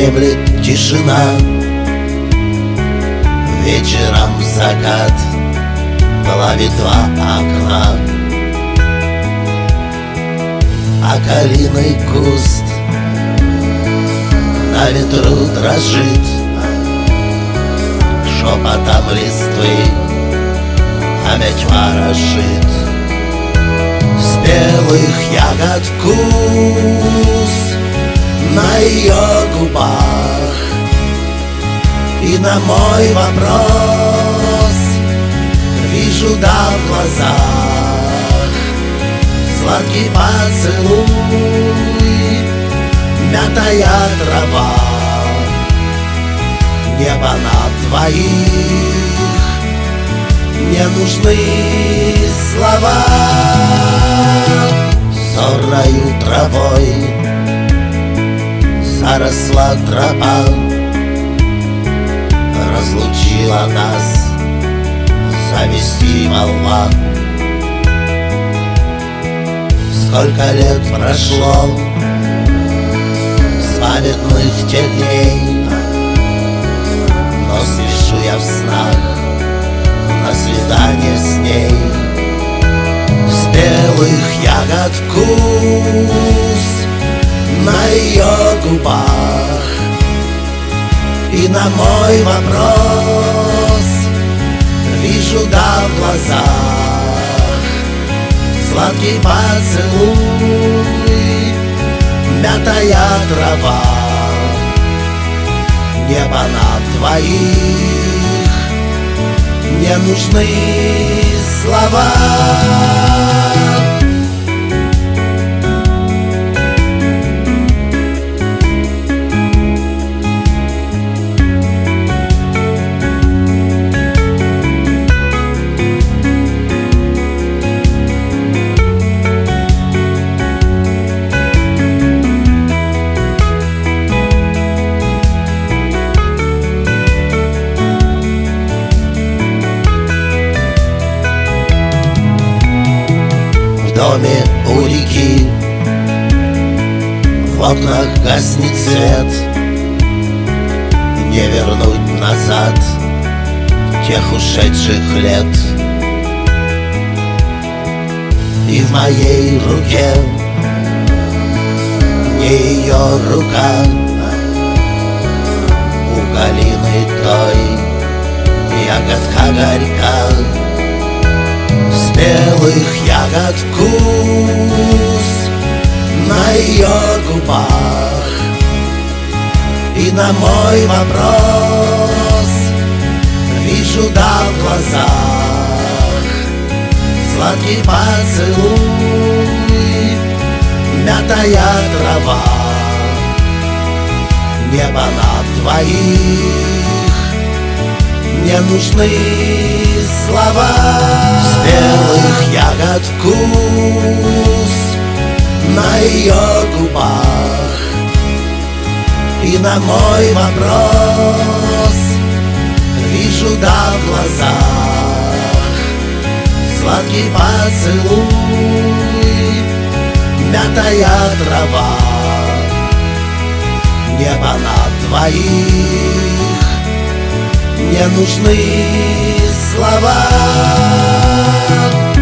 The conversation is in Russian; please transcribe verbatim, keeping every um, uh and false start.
дремлет тишина, вечером закат плавит два окна, а калиный куст на ветру дрожит, шепотом листвы опять ворошит. Спелых ягод вкус на ее губах, и на мой вопрос вижу да в глазах. Сладкий поцелуй, мятая трава, небо над двоих, не нужны слова. Сорною травой заросла тропа, разлучила нас зависть и молва. Сколько лет прошло с памятных тех дней, но спешу я в снах на свидание с ней. Спелых ягод вкус на ее губах, и на мой вопрос вижу да в глазах. Сладкий поцелуй, мятая трава, небо над двоих, не нужны слова. В доме у реки в окнах гаснет свет, не вернуть назад тех ушедших лет. И в моей руке не ее рука, у калины той ягодка горька. Спелых ягод вкус на ее губах, и на мой вопрос вижу да в глазах. Сладкий поцелуй, мятая трава, небо над двоих, не нужны слова. Спелых ягод вкус на ее губах, и на мой вопрос вижу да в глазах. Сладкий поцелуй, мятая трава, небо над двоих, не нужны слова.